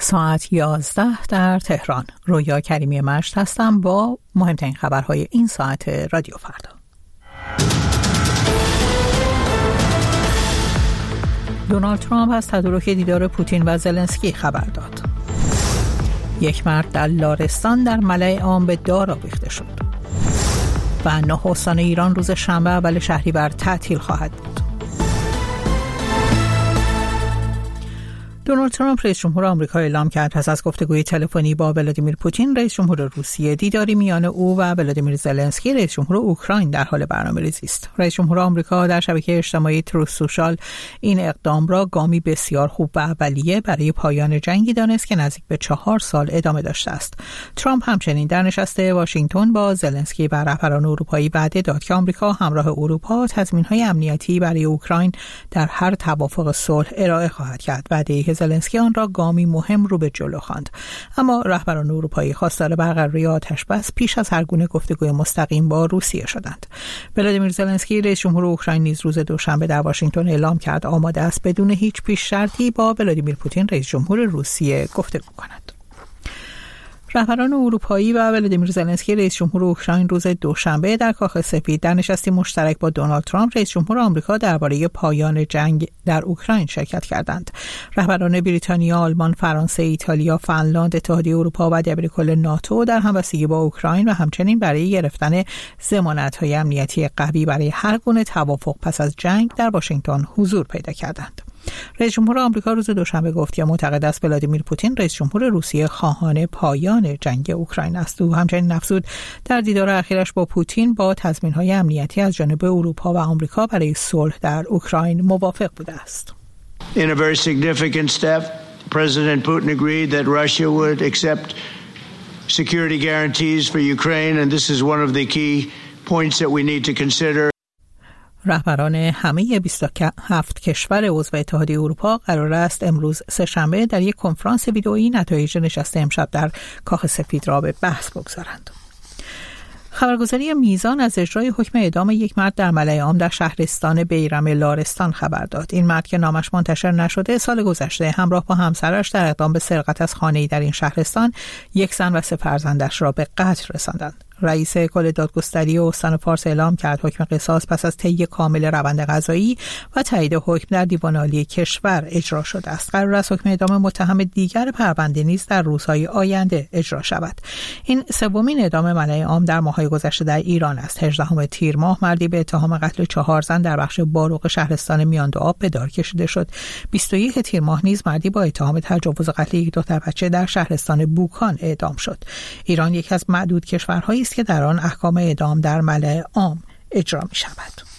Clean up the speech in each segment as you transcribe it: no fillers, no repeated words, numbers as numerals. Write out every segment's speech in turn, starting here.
ساعت 11 در تهران. رویا کریمی مشت هستم با مهمترین خبرهای این ساعت رادیو فردا. دونالد ترامپ از تدارک دیدار پوتین و زلنسکی خبر داد. یک مرد در لارستان در ملأ عام به دار آویخته شد. و 9 استان ایران روز شنبه اول شهریور تعطیل خواهد بود. دونالد ترامپ رئیس جمهور آمریکا اعلام کرد پس از گفتگوی تلفنی با ولادیمیر پوتین رئیس جمهور روسیه دیداری میان او و ولادیمیر زلنسکی رئیس جمهور اوکراین در حال برنامه‌ریزی است. رئیس جمهور آمریکا در شبکه اجتماعی تروث سوشال این اقدام را گامی بسیار خوب و اولیه برای پایان جنگی دانست که نزدیک به 4 سال ادامه داشته است. ترامپ همچنین در نشست واشنگتن با زلنسکی و رهبران اروپایی وعده داد که آمریکا همراه اروپا تضمین‌های امنیتی برای اوکراین در هر توافق صلح ارائه خواهد کرد. وعده‌ای که زلنسکی آن را گامی مهم رو به جلو خواند. اما رهبران اروپایی خواستار برقراری آتش‌بس پیش از هر گونه گفتگوی مستقیم با روسیه شدند. ولادیمیر زلنسکی رئیس جمهور اوکراین نیز روز دوشنبه در واشنگتن اعلام کرد آماده است بدون هیچ پیش شرطی با ولادیمیر پوتین رئیس جمهور روسیه گفتگو کند. رهبران اروپایی و ولادیمیر زلنسکی رئیس جمهور اوکراین روز دوشنبه در کاخ سفید در نشستی مشترک با دونالد ترامپ رئیس جمهور آمریکا درباره پایان جنگ در اوکراین شرکت کردند. رهبران بریتانیا، آلمان، فرانسه، ایتالیا، فنلاند، اتحادیه اروپا و دبیرکل ناتو در همبستگی با اوکراین و همچنین برای گرفتن ضمانت‌های امنیتی قوی برای هر گونه توافق پس از جنگ در واشنگتن حضور پیدا کردند. رئیس جمهور آمریکا روز دوشنبه گفت که معتقد است ولادیمیر پوتین رئیس جمهور روسیه خواهان پایان جنگ اوکراین است. او همچنین افزود در دیدار اخیرش با پوتین با تضمین‌های امنیتی از جانب اروپا و آمریکا برای صلح در اوکراین موافق بوده است. In a very significant step, President Putin agreed that Russia would accept security guarantees for Ukraine, and this is one of the key points that we need to consider. رهبران همه 27 کشور عضو اتحادیه اروپا قرار است امروز سه‌شنبه در یک کنفرانس ویدئویی نتایج نشست امشب در کاخ سفید را به بحث بگذارند. خبرگزاری میزان از اجرای حکم اعدام یک مرد در ملأ عام در شهرستان بیرم لارستان خبر داد. این مرد که نامش منتشر نشده سال گذشته همراه با همسرش در اقدام به سرقت از خانه‌ای در این شهرستان یک زن و 3 فرزندش را به قتل رساندند. رئیس کل دادگستری استان فارس اعلام کرد حکم قصاص پس از طی کامل روند قضایی و تایید حکم در دیوان عالی کشور اجرا شده است. قرار است حکم اعدام متهم دیگر پرونده نیز در روزهای آینده اجرا شود. این سومین اعدام ملأ عام در ماه‌های گذشته در ایران است. 18 تیر ماه مردی به اتهام قتل 4 زن در بخش باروق شهرستان میاندوآب به دار کشیده شد. 21 تیر ماه نیز مردی با اتهام تجاوز قتل یک دختر بچه در شهرستان بوکان اعدام شد. ایران یکی از معدود کشورهایی است که در آن احکام اعدام در ملأ عام اجرا می شود.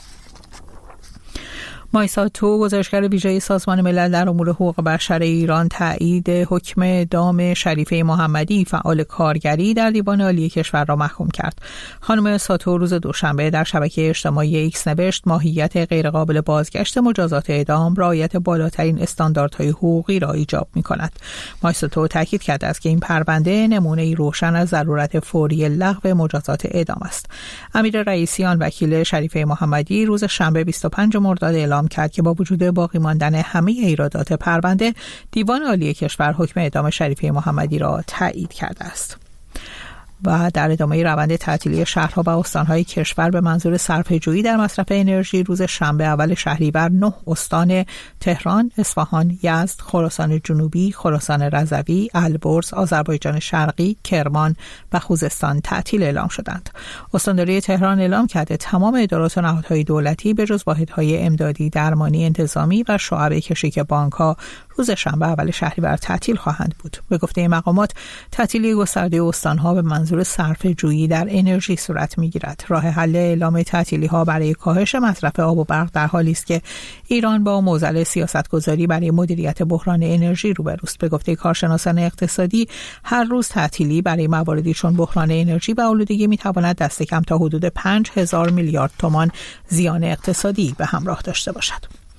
مایسا تو گزارشگر ویژه سازمان ملل در امور حقوق بشر ایران تایید حکم اعدام شریفه محمدی فعال کارگری در دیوان عالی کشور را محکوم کرد. خانم ساتو روز دوشنبه در شبکه اجتماعی ایکس نوشت ماهیت غیرقابل بازگشت مجازات اعدام رعایت بالاترین استانداردهای حقوقی را ایجاب می‌کند. مایسا تو تاکید کرده است که این پرونده نمونه‌ای روشن از ضرورت فوری لغو مجازات اعدام است. امیر رئیسیان وکیل شریفه محمدی روز شنبه 25 مرداد اعلام کرد که با وجود باقی ماندن همه ایرادات پرونده دیوان عالی کشور حکم اعدام شریفه محمدی را تایید کرده است. و در ادامه روند تعطیلی شهرها و استانهای کشور به منظور صرفه‌جویی در مصرف انرژی روز شنبه اول شهریور 9 استان تهران، اصفهان، یزد، خراسان جنوبی، خراسان رضوی، البرز، آذربایجان شرقی، کرمان و خوزستان تعطیل اعلام شدند. استانداری تهران اعلام کرده تمام ادارات و نهادهای دولتی به جز واحدهای امدادی، درمانی، انتظامی و شعبه کشیک بانک‌ها روز شنبه اول شهریور تعطیل خواهند بود. به گفته مقامات تعطیلی گسترده استانها به منظور صرفه‌جویی در انرژی صورت می‌گیرد. راه حل اعلام تعطیلی‌ها برای کاهش مصرف آب و برق در حالی است که ایران با معضل سیاست‌گذاری برای مدیریت بحران انرژی روبروست. به گفته کارشناسان اقتصادی هر روز تعطیلی برای مواردی چون بحران انرژی و آلودگی می‌تواند دست کم تا حدود 5000 میلیارد تومان زیان اقتصادی به همراه داشته باشد.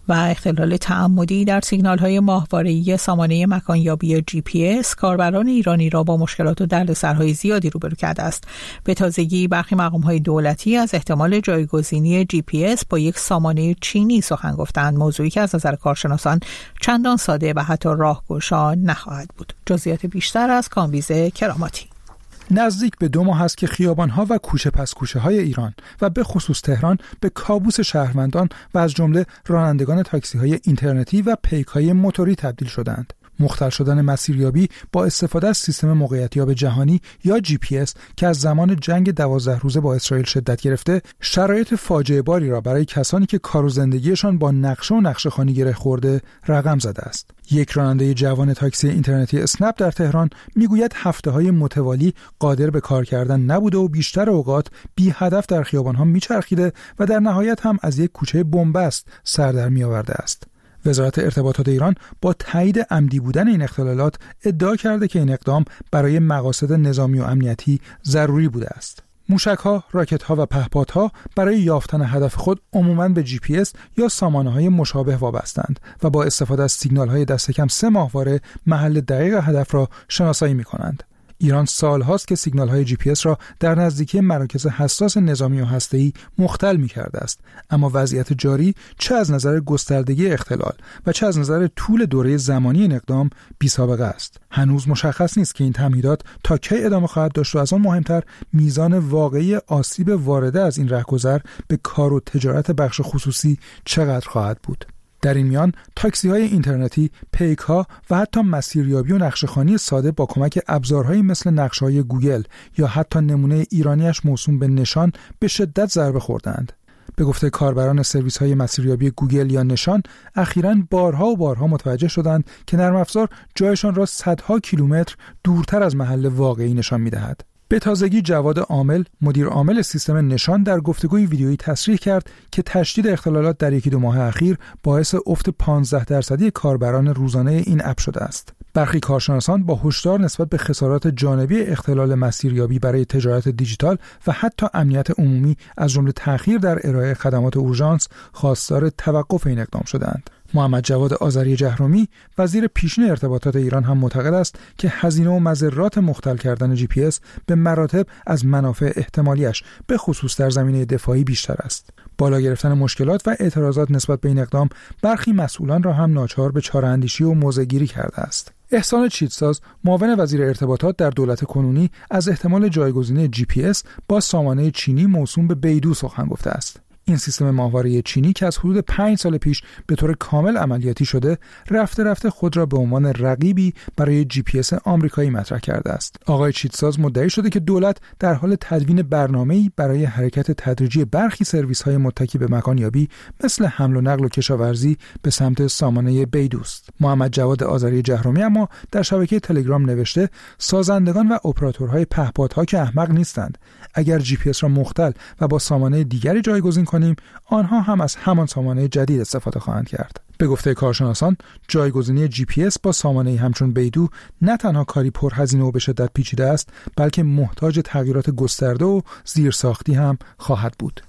و اختلال تعمدی در سیگنال‌های ماهواره‌ای سامانه مکانیابی GPS کاربران ایرانی را با مشکلات و دردسرهای زیادی روبرو کرده است. به تازگی برخی مقام‌های دولتی از احتمال جایگزینی GPS با یک سامانه چینی سخن گفتند، موضوعی که از نظر کارشناسان چندان ساده و حتی راهگشا نخواهد بود. جزئیات بیشتر از کامبیز کراماتی. نزدیک به 2 ماه است که خیابان‌ها و کوچه پس کوچه‌های ایران و به خصوص تهران به کابوس شهروندان و از جمله رانندگان تاکسی‌های اینترنتی و پیک‌های موتوری تبدیل شدند. مختل شدن مسیریابی با استفاده از سیستم موقعیتیاب جهانی یا GPS که از زمان جنگ 12 روزه با اسرائیل شدت گرفته، شرایط فاجعه باری را برای کسانی که کار و زندگیشان با نقشه و نقشه‌خوانی گره خورده رقم زده است. یک راننده جوان تاکسی اینترنتی اسنپ در تهران میگوید هفته‌های متوالی قادر به کار کردن نبوده و بیشتر اوقات بی هدف در خیابان‌ها میچرخیده و در نهایت هم از یک کوچه بن‌بست سر در می‌آورده است. وزارت ارتباطات ایران با تایید عمدی بودن این اختلالات ادعا کرده که این اقدام برای مقاصد نظامی و امنیتی ضروری بوده است. موشک‌ها، راکت‌ها و پهپادها برای یافتن هدف خود عموماً به GPS یا سامانه‌های مشابه وابستند و با استفاده از سیگنال‌های دست کم 3 ماهواره محل دقیق هدف را شناسایی می‌کنند. ایران سال‌هاست که سیگنال‌های GPS را در نزدیکی مراکز حساس نظامی و هسته‌ای مختل می‌کرده است، اما وضعیت جاری چه از نظر گستردگی اختلال و چه از نظر طول دوره زمانی این اقدام بی‌سابقه است. هنوز مشخص نیست که این تمهیدات تا کی ادامه خواهد داشت و از آن مهمتر میزان واقعی آسیب وارده از این رهگذر به کار و تجارت بخش خصوصی چقدر خواهد بود. در این میان تاکسی‌های اینترنتی، پیک‌ها و حتی مسیریابی و نقشه‌خوانی ساده با کمک ابزارهایی مثل نقشه‌های گوگل یا حتی نمونه ایرانیش موسوم به نشان به شدت ضربه خوردند. به گفته کاربران سرویس‌های مسیریابی گوگل یا نشان، اخیراً بارها و بارها متوجه شدند که نرم افزار جایشان را صدها کیلومتر دورتر از محل واقعی نشان می‌دهد. به تازگی جواد عامل، مدیر عامل سیستم نشان، در گفتگوی ویدیویی تصریح کرد که تشدید اختلالات در 1-2 ماه اخیر باعث افت 15% کاربران روزانه این اپ شده است. برخی کارشناسان با هشدار نسبت به خسارات جانبی اختلال مسیریابی برای تجارت دیجیتال و حتی امنیت عمومی از جمله تأخیر در ارائه خدمات اورژانس خواستار توقف این اقدام شدند. محمد جواد آذری جهرومی، وزیر پیشین ارتباطات ایران، هم معتقد است که هزینه و مضرات مختل کردن GPS به مراتب از منافع احتمالیش به خصوص در زمینه دفاعی بیشتر است. بالا گرفتن مشکلات و اعتراضات نسبت به این اقدام برخی مسئولان را هم ناچار به چاره‌اندیشی و موضع‌گیری کرده است. احسان چیتساز، معاون وزیر ارتباطات در دولت کنونی، از احتمال جایگزینی GPS با سامانه چینی موسوم به بیدو سخن گفته است. این سیستم ماهواره چینی که از حدود 5 سال پیش به طور کامل عملیاتی شده، رفته رفته خود را به عنوان رقیبی برای GPS آمریکایی مطرح کرده است. آقای چیتساز مدعی شده که دولت در حال تدوین برنامه‌ای برای حرکت تدریجی برخی سرویس‌های متکی به مکانیابی مثل حمل و نقل و کشاورزی به سمت سامانه بیدوست. محمد جواد آذری جهرومی اما در شبکه تلگرام نوشته سازندگان و اپراتورهای پهپادها که احمق نیستند. اگر GPS را مختل و با سامانه دیگری جایگزین کنیم، آنها هم از همان سامانه جدید استفاده خواهند کرد. به گفته کارشناسان، جایگزینی GPS با سامانه همچون بیدو نه تنها کاری پرهزینه و به شدت پیچیده است، بلکه محتاج تغییرات گسترده و زیرساختی هم خواهد بود.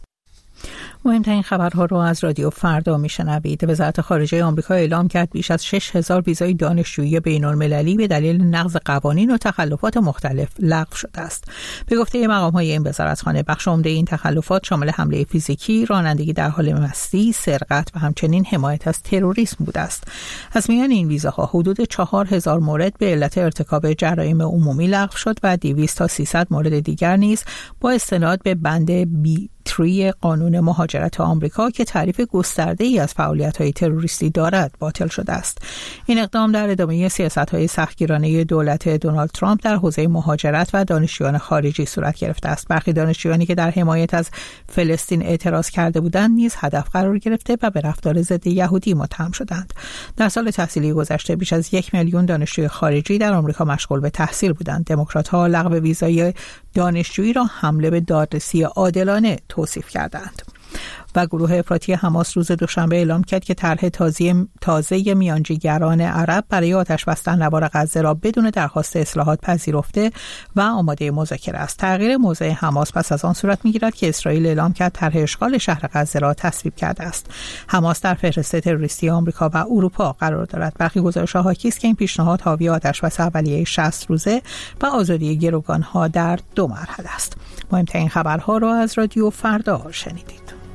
مهمترین خبرها رو از رادیو فردا میشنوید. وزارت خارجه آمریکا اعلام کرد بیش از 6000 ویزای دانشجویی بین‌المللی به دلیل نقض قوانین و تخلفات مختلف لغو شده است. به گفته مقام‌های این وزارتخانه، بخش عمده این تخلفات شامل حمله فیزیکی، رانندگی در حال مستی، سرقت و همچنین حمایت از تروریسم بوده است. از میان این ویزاها حدود 4000 مورد به علت ارتکاب جرایم عمومی لغو شد و 200 تا 300 مورد دیگر نیز با استناد به بند B3 قانون مهاجرت آمریکا که تعریف گسترده‌ای از فعالیت‌های تروریستی دارد باطل شده است. این اقدام در ادامه سیاست‌های سختگیرانه دولت دونالد ترامپ در حوزه مهاجرت و دانشجویان خارجی صورت گرفته است. برخی دانشجویانی که در حمایت از فلسطین اعتراض کرده بودند نیز هدف قرار گرفته و به رفتار ضد یهودی متهم شدند. در سال تحصیلی گذشته بیش از 1 میلیون دانشجوی خارجی در آمریکا مشغول به تحصیل بودند. دموکرات‌ها لغو ویزای دانشجویی را حمله به دادرسی عادلانه توصیف کردند. و گروه افراطی حماس روز دوشنبه اعلام کرد که طرح تازه میانجیگران عرب برای آتش بستن نوار غزه را بدون درخواست اصلاحات پذیرفته و آماده مذاکره است. تغییر موضع حماس پس از آن صورت می‌گیرد که اسرائیل اعلام کرد طرح اشغال شهر غزه را تصویب کرده است. حماس در فهرست تروریستی آمریکا و اروپا قرار دارد. برخی گزارش‌ها حاکی است که این پیشنهاد حاوی آتش‌بس اولیه 60 روزه و آزادی گروگان‌ها در 2 مرحله است. مهمترین خبرها را از رادیو فردا شنیدید.